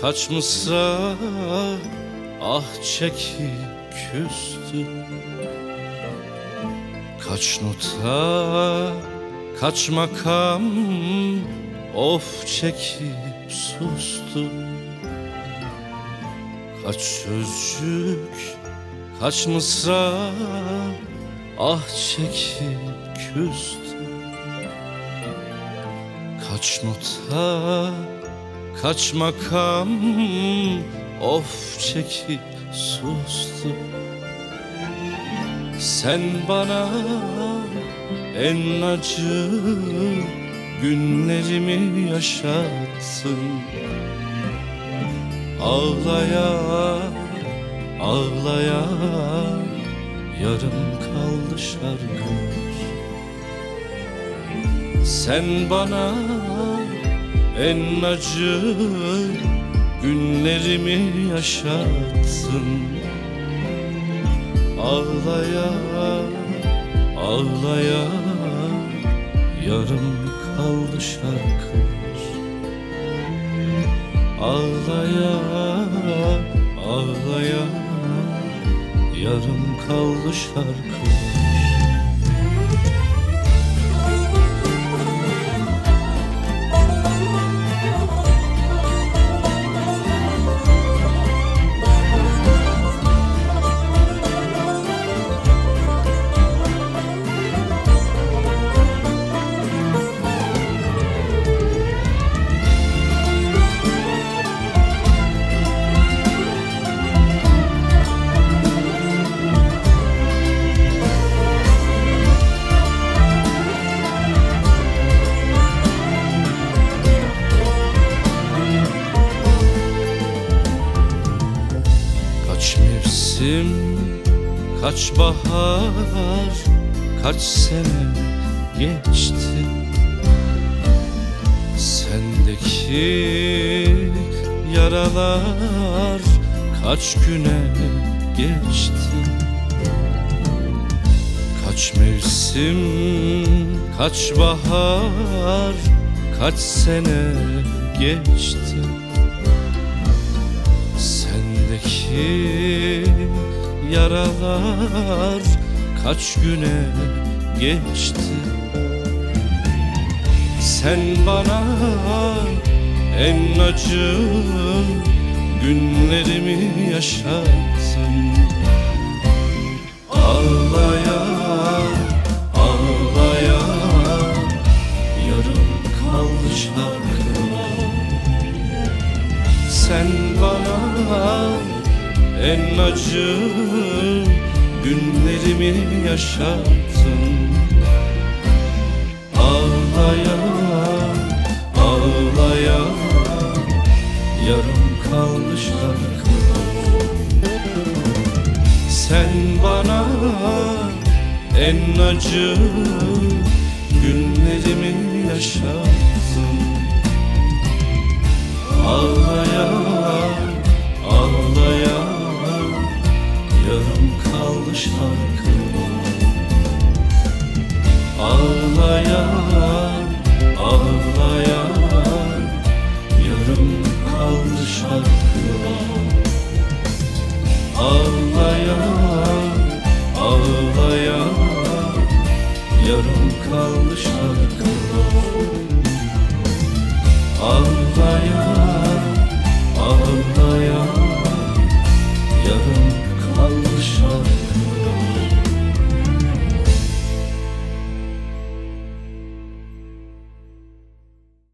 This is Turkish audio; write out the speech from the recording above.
Kaç mısra ah çekip küstü, kaç nota, kaç makam of çekip sustu. Kaç sözcük, kaç mısra ah çekip küstü. Kaç nota, kaç makam of çekip sustu. Sen bana en acı günlerimi yaşattın. Ağlaya ağlaya yarım kaldı şarkılar. Sen bana en acı günlerimi yaşattın. Ağlaya ağlaya yarım kaldı şarkılar. Ağlaya ağlaya yarım kaldı şarkılar. Kaç mevsim, kaç bahar, kaç sene geçti. Sendeki yaralar kaç güne geçti. Kaç mevsim, kaç bahar, kaç sene geçti. Sendeki yaralar kaç güne geçti. Sen bana en acı günlerimi yaşattın. Ağlaya ağlaya yarım kaldı şarkılar. Sen bana en acı günlerimi yaşattın. Ağlaya ağlaya yarım kaldı şarkılar. Sen bana en acı günlerimi yaşattın. Ağlaya ağlaya yarım kaldı şarkılar. Ağlaya ağlaya yarım kaldı şarkılar. Ağlaya ağlaya yarım kaldı şarkılar. Ağlaya